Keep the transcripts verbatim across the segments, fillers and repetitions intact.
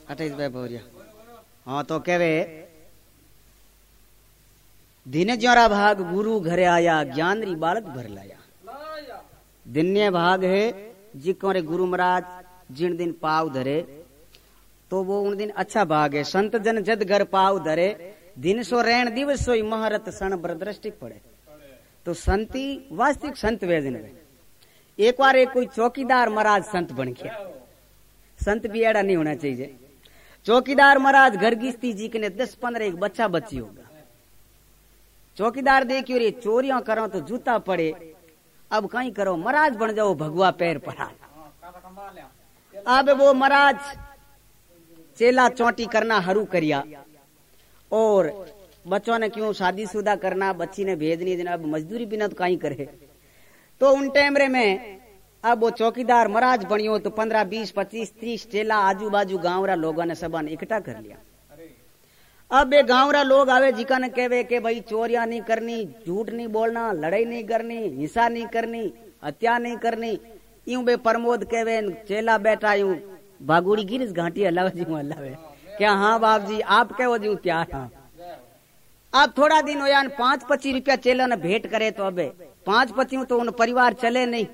अठाईस भाई बोरिया हाँ तो कहवे दिन ज्योरा भाग गुरु घरे आया ज्ञान री बालक भर लाया। दिन्य भाग है जिको रे गुरु महाराज जिन दिन पाव धरे तो वो उन दिन अच्छा भाग है। संत जन जद घर पाव धरे दिन सो रैन दिवस सोई महारत सन बरदृष्टि पड़े। तो संती वास्तविक संत वेजन वे एक बार एक कोई चौकीदार महाराज संत बन गया। संत भी ऐसा नहीं होना चाहिए। चौकीदार महाराज घर गिस्ती जी के ने दस पंद्रह एक बच्चा बच्ची होगा। चौकीदार देखियो रे चोरियां करो तो जूता पड़े अब कहीं करो महाराज बन जाओ भगवा पैर पड़ा। अब वो महाराज चेला चौटी करना हरू करिया और बच्चों ने क्यों शादीशुदा करना बच्ची ने भेजनी देना अब मजदूरी बिना तो कहीं करे। तो उन टाइम रे में अब वो चौकीदार महाराज बनियो तो पंद्रह बीस पच्चीस तीस चेला आजू बाजू गांव रा लोगों ने सबा ने इकट्ठा कर लिया। अब ये गांव रा लोग आवे जिका ने कहवे के भाई चोरियां नहीं करनी झूठ नहीं बोलना लड़ाई नहीं करनी हिंसा नहीं करनी हत्या नहीं करनी। यूं बे प्रमोद कहवे चेला बैठा यूं बागुड़ी गिरिस घाटी हलावे जी हलावे क्या हाँ बाप जी आप कहो जी त्यार हाँ। अब थोड़ा दिन हो यान पांच पच्चीस रुपया चेला ने भेंट करे तो अबे पांच पच्चीस तो उन परिवार चले नहीं।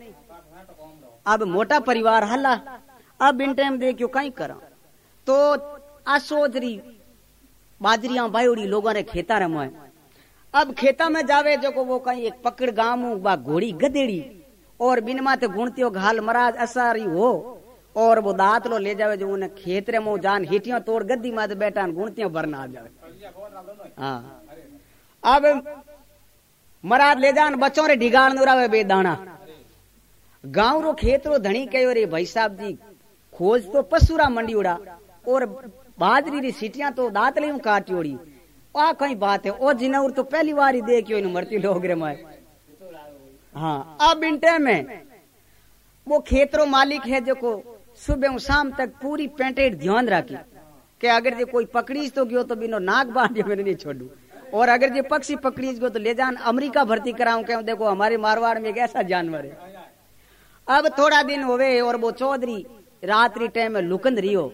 अब मोटा परिवार हला अब इन टाइम देखियो कहीं करा तो आसोजरी बाजरिया बायोड़ी लोगों ने खेता रमोए। अब खेता में जावे जो को वो कहीं एक पकड़ गामू बा घोड़ी गदेड़ी और बिन माते गुणतियो घाल महाराज असारी हो और वो दांत लो ले जावे जो उन्हें खेत रे मो जान हिटियां तोड़ गद्दी माते बैठा गुणतियों भरना आ जावे। हाँ अब महाराज ले जान बच्चों रे ढिगाल नुरावे बेदाना गांव रो खेत रो धनी कहो रे भाई साहब जी खोज तो पशुरा मंडी उड़ा और बाजरी री सीटियां तो दांत ले काटियोड़ी आ कहीं बात है ओ जिनौर तो पहली बार ही देखियो इन मरती लोग रे मैं। हाँ अब इन टाइम में वो खेतरो मालिक है जो को सुबह शाम तक पूरी पेंटेड ध्यान रखी कि अगर जो कोई पकड़ीज तो गयो तो बिनो नाक बांधे मैंने नहीं छोड़ू और अगर जो पक्षी पकड़ीज गयो तो ले जान अमेरिका भर्ती कराऊं क्या देखो हमारे मारवाड़ में एक ऐसा जानवर है। अब थोड़ा दिन होवे और वो चौधरी रात्रि टाइम में लुकंद रियो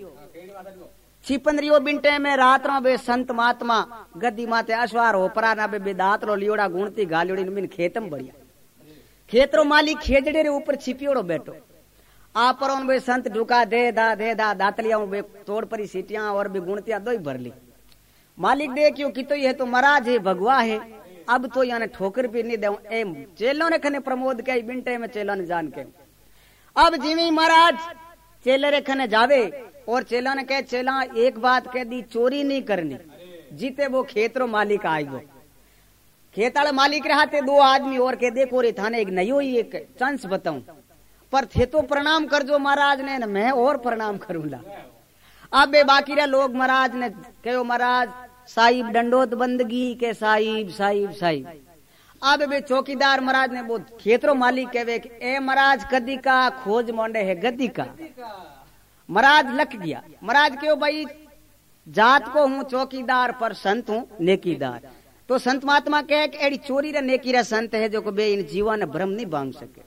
छिपन रियो बिन टाइम में रात रो बे संत महात्मा गद्दी माते अश्वार हो परा ना बे दात रो लियोड़ा गुणती गालियोड़ी बिन खेतम बढ़िया खेतरो मालिक खेजड़े रे ऊपर छिपियोड़ो बैठो आप पर बे संत ढुका दे दा दे दा दातलिया बे तोड़ परी सीटियां और भी गुणतियां दो ही भर ली। मालिक देखियो कि तो ये तो महाराज है भगवा है अब तो याने ठोकर भी नहीं दे ए चेलों ने खने प्रमोद के बिंटे में चेलों ने जान के अब जिमी महाराज चेले रे खने जावे और चेलों ने कहे चेला एक बात कह दी चोरी नहीं करनी जीते वो खेतरो मालिक आएगो खेताड़ मालिक रहते दो आदमी और के देखो रे थाने एक नयो ही एक चांस बताऊं पर थे तो प्रणाम कर जो महाराज ने मैं और प्रणाम करूंगा। अब बे बाकी रे लोग महाराज ने कहो महाराज साहिब दंडोत बंदगी के साहिब साहिब साहिब। अब बे चौकीदार महाराज ने वो खेतरो मालिक कहवे ए महाराज कदी का खोज मोंडे है गद्दी का। महाराज लख गया महाराज क्यों भाई जात को हूँ चौकीदार पर संत हूँ नेकीदार। तो संत महात्मा कहे कि एड़ी चोरी रे नेकी रे संत है जो को बे इन जीवन भ्रम नहीं बांध सके।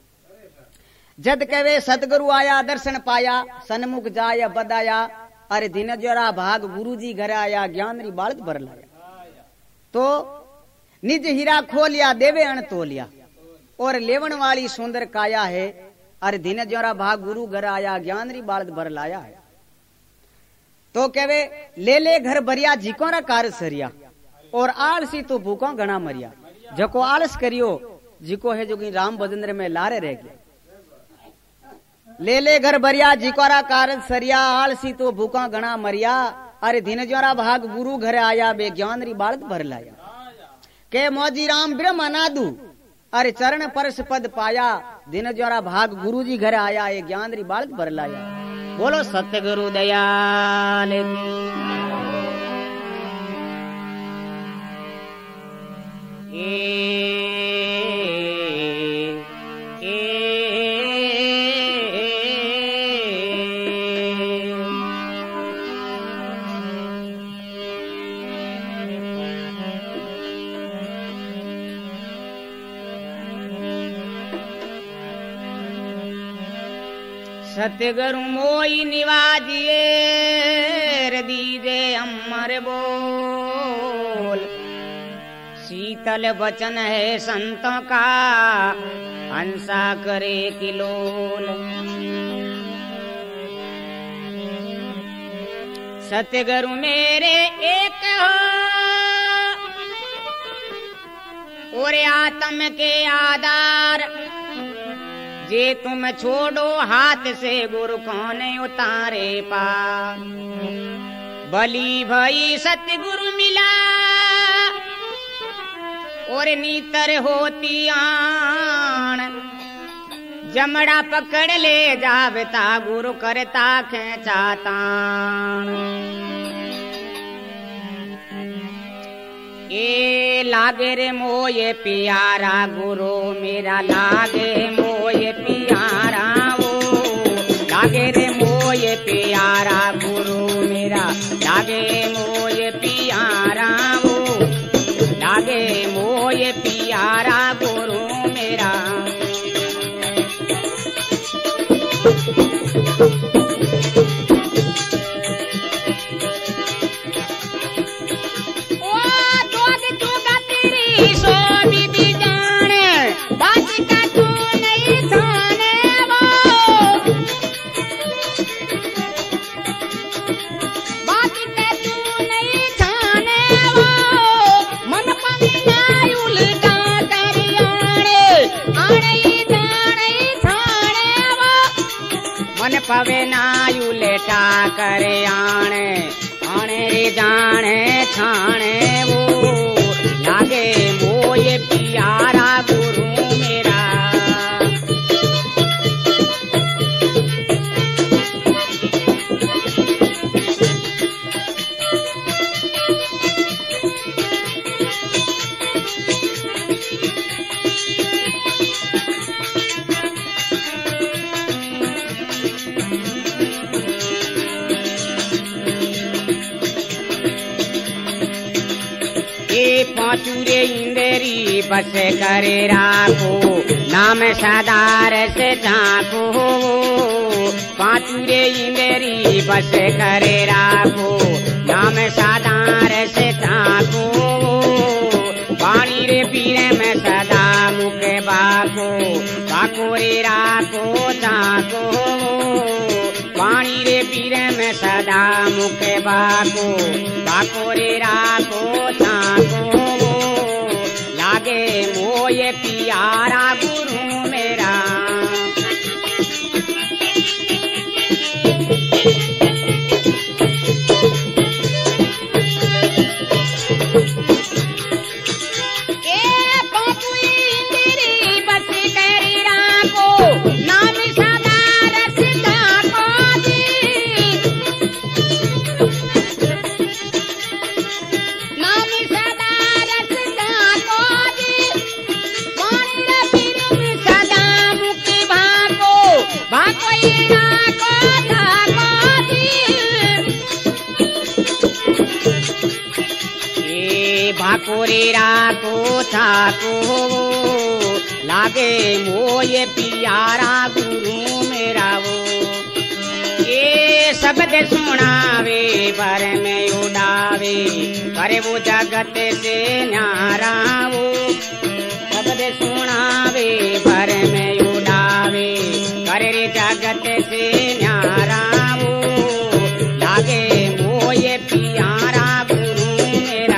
जद कहवे सतगुरु आया दर्शन पाया सन्मुख जाया बदाया अरे दिन जोरा भाग गुरु जी घर आया ज्ञान री बालत भर लाया। तो निज हीरा खोलिया देवे अण तोलिया और लेवन वाली सुंदर काया है अरे दिन जोरा भाग गुरु घर आया ज्ञान री बालत भर लाया है। तो कहवे ले ले घर भरिया जिको रा कार सरिया और आलसी तो भूखों घना मरिया जको आलस करियो जिको है जो कि राम भजन में लारे रह गया। ले ले घर भरिया जिकोरा कारज सरिया आलसी तो भूखा घना मरिया अरे दिन जोरा भाग गुरु घर आया बे ज्ञान री बालत भर लाया। के मौजी राम ब्रह्म अनादु अरे चरण परस पद पाया दिन जोरा भाग गुरु जी घर आया ये ज्ञान री बालत भर लाया। बोलो सत्य गुरु दयाल ए सतगुरु मोई निवाजिए अमर बोल, शीतल वचन है संतों का, हंसा करे किलोल। सतगुरु मेरे एक हो और आत्म के आधार, जे तुम छोड़ो हाथ से गुरु कौन उतारे पार। बली भई सतगुरु मिला और नीतर होती आन, जमड़ा पकड़ ले जावता गुरु करता खेचातान। ए लागे रे मोये प्यारा गुरु मेरा, लागे मोये प्यारा वो, लागे रे मोये प्यारा गुरु मेरा, लागे मोये प्यारा वो, लागे मोये प्यारा गुरु मेरा। पवे नायु लेटा करे आने, आने रे जाने छाने वो, लागे मोये प्यारा गुरु मेरा। पांचूरे इंदेरी बस करे राखो, नाम सदार से झांको। पांचूरे इंदेरी बस करे राखो, नाम सदार से झांको। पानी रे पीरे में सदा मुके बाको, बाको रे राखो झांको। पानी रे पीरे में सदा मुके बाको, बाको रे राखो झांको। लागे मोये प्यारा गुरु मेरा। भाकोरे राको थाको, लागे मोये प्यारा गुरु मेरा वो। ये शब्द सुनावे पर में उड़ावे, करे वो जगत से न्यारा वो। शब्द सुनावे पर में उड़ावे, करे रे जगत से न्यारा वो। लागे मोये प्यारा गुरु मेरा।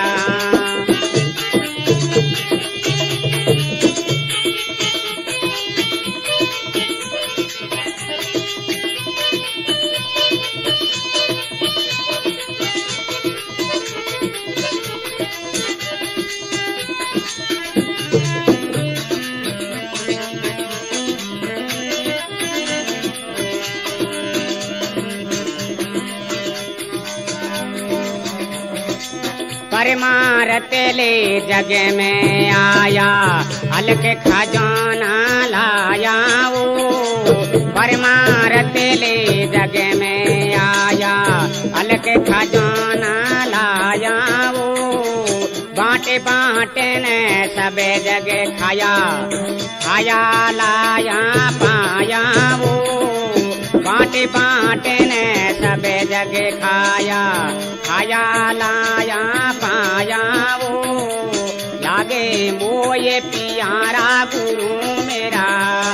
परमारत ले जग में आया, अलग खजाना लाया वो। परमारत ले जग में आया, अलग खजाना लाया वो। बांटे बांटे ने सबे जगह खाया, खाया लाया पाया वो। बांटे बांटे ने सबे जगह खाया, खाया लाया पाया वो लागे मोये प्यारा गुरु मेरा।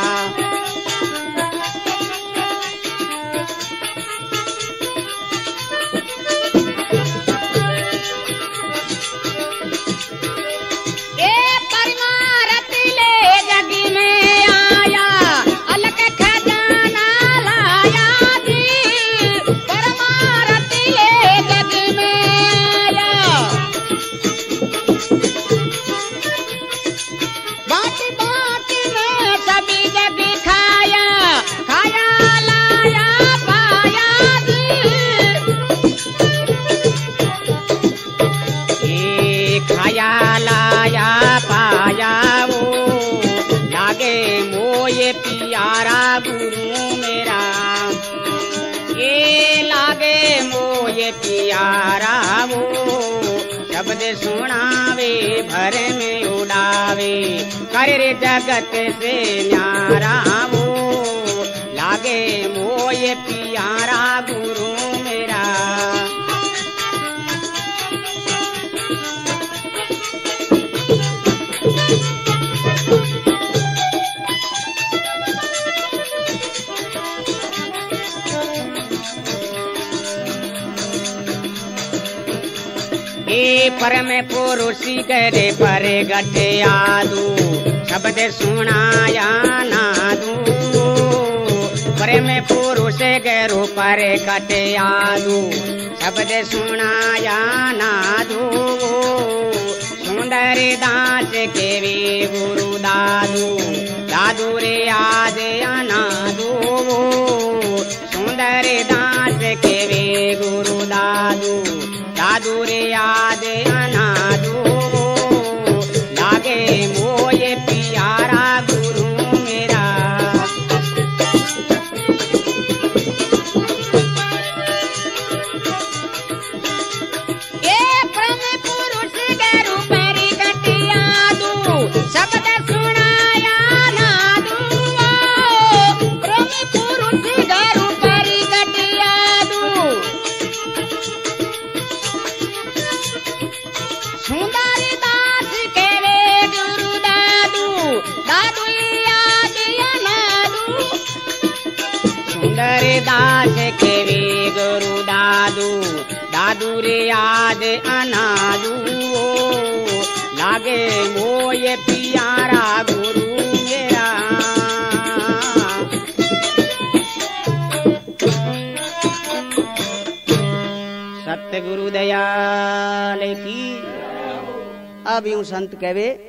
प्यारा गुरु मेरा ये लागे मोये प्यारा वो शब्द सुनावे भर में उड़ावे कर रे जगत से न्यारा वो लागे मोये प्यारा गुरु मेरा। ए परम पुरुषी करे पर गटे आदू शब्द सुनाया नादू परम पुरुष गरो पर गटे आदू शब्द सुनाया नादू सुंदर दास के वे गुरु दादू दादू रे आज अनादू सुंदर दास के वे गुरु दादू दादू रे याद अनादू लागे मोये प्यारा गुरु मेरा। ये परम पुरुष गरु पर गटिया दू शब्द सुनाया नादू परम पुरुष गरु पर गटिया दू सुंदर दास के वे गुरु दादू दादू याद अनादू सुंदर दास के वे गुरु दादू दादू रे याद अनादू लागे मोये प्यारा गुरु मेरा। सत्य गुरु दयाल की। अब यूं संत कहवे